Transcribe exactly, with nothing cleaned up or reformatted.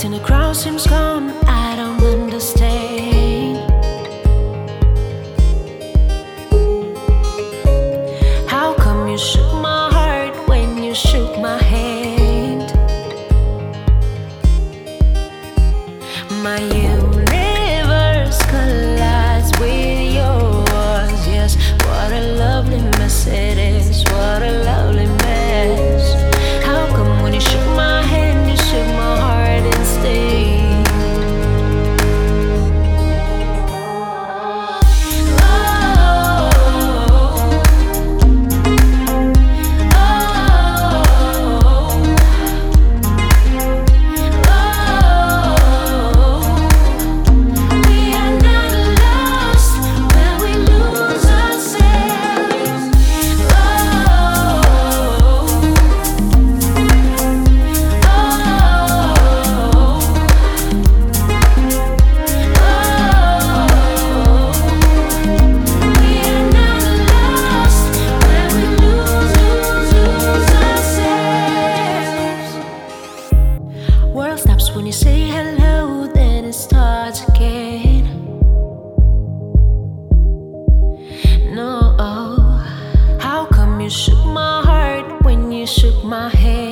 and the crowd seems gone. I don't understand. How come you shook my heart when you shook my hand? My universe collides with yours. Yes, what a lovely mess it is. What a lovely mess. How come when you shook my hand, you shook my heart instead? World stops when you say hello, then it starts again. No, how come you shook my heart when you shook my hand?